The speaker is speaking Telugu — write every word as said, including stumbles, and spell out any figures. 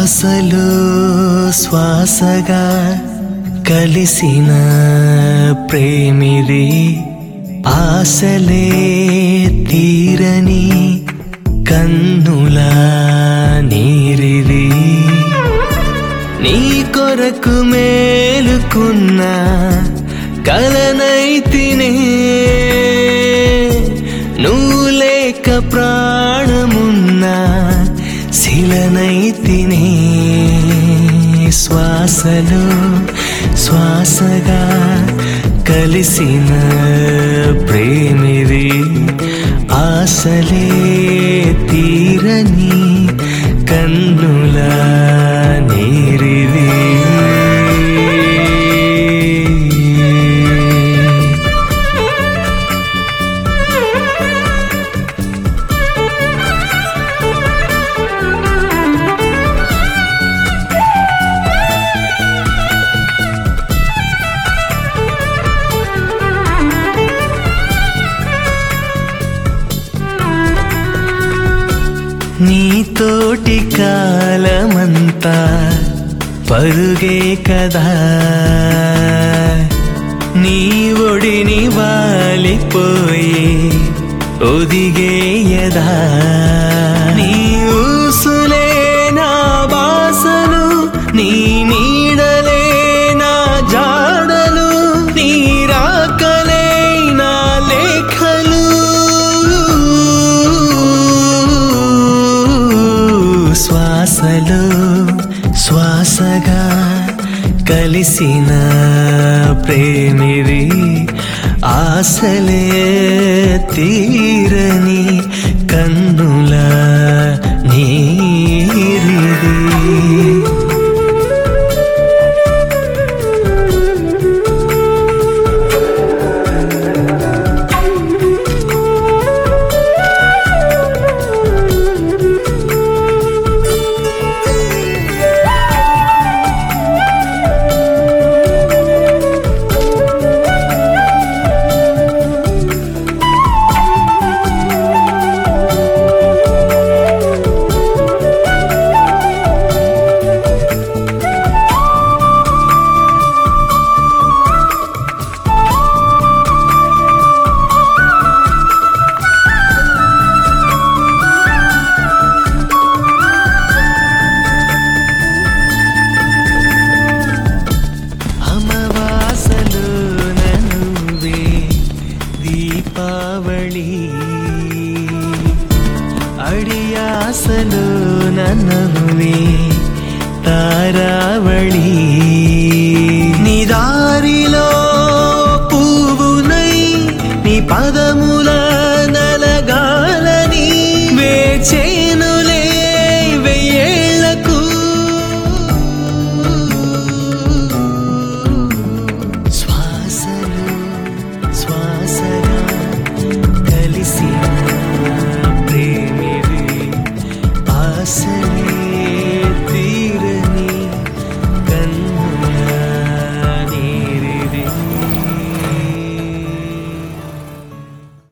శ్వాసలో శ్వాసగా కలిసిన ప్రేమిది, ఆశలే తీరని కన్నుల నీరిది. నీ కొరకు మేలుకున్న కలనైతినే, నువ్వు లేక ప్రాణమున్న శిలనైతినే. శ్వాసలో శ్వాసగా కలిసిన ప్రేమిది, ఆశలే తీరని కన్నుల నీరిది. నీతోటి కాలమంతా పరుగే కదా, నీ ఒడిని వాలిపోయి ఒదిగేయదా. నీ ఊసులే నా బాసలు, నీ నీడలే నా జాడలు, నీ రాకలే నా లేఖలు. శ్వాసలో శ్వాసగా కలిసిన ప్రేమిది, ఆశలే తీరని కన్నుల నీరిది. దీపావళి అడియాసలో నన్నువే తారావళి. నీ దారిలో పువ్వునై నీ పదముల నలగాలని వేచేనులే వెయ్యేళ్లకు. శ్వాసలో శ్వాసగా కలిసిన ప్రేమిది, ఆశ